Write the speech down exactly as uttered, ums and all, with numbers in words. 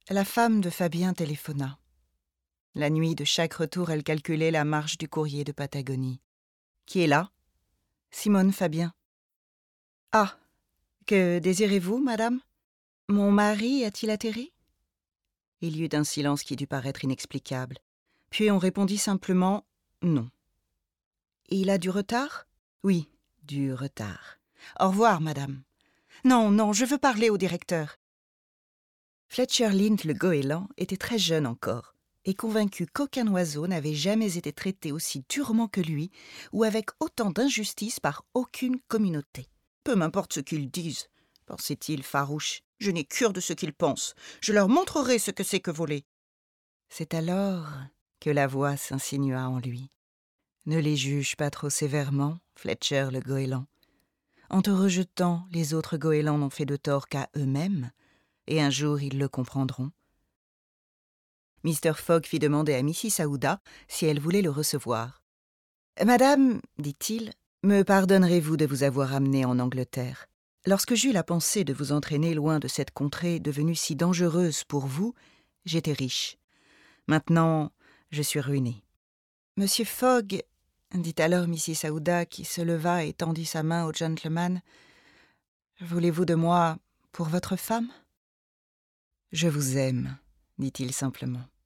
La femme de Fabien téléphona. La nuit, de chaque retour, elle calculait la marche du courrier de Patagonie. « Qui est là ?»« Simone Fabien. »« Ah, que désirez-vous, madame ? Mon mari a-t-il atterri ?» Il y eut un silence qui dut paraître inexplicable. Puis on répondit simplement « non ». « Il a du retard ?»« Oui, du retard. Au revoir, madame. »« Non, non, je veux parler au directeur. » Fletcher Lind le goéland était très jeune encore et convaincu qu'aucun oiseau n'avait jamais été traité aussi durement que lui ou avec autant d'injustice par aucune communauté. « Peu m'importe ce qu'ils disent, » pensait-il farouche. « Je n'ai cure de ce qu'ils pensent. Je leur montrerai ce que c'est que voler. » C'est alors que la voix s'insinua en lui. « Ne les juge pas trop sévèrement, Fletcher le goéland. En te rejetant, les autres goélands n'ont fait de tort qu'à eux-mêmes, et un jour ils le comprendront. » Mister Fogg fit demander à Missis Aouda si elle voulait le recevoir. « Madame, dit-il, me pardonnerez-vous de vous avoir amenée en Angleterre. Lorsque j'eus la pensée de vous entraîner loin de cette contrée devenue si dangereuse pour vous, j'étais riche. Maintenant, je suis ruinée. »« Monsieur Fogg, dit alors Missis Aouda, qui se leva et tendit sa main au gentleman, voulez-vous de moi pour votre femme ? » « Je vous aime, dit-il simplement.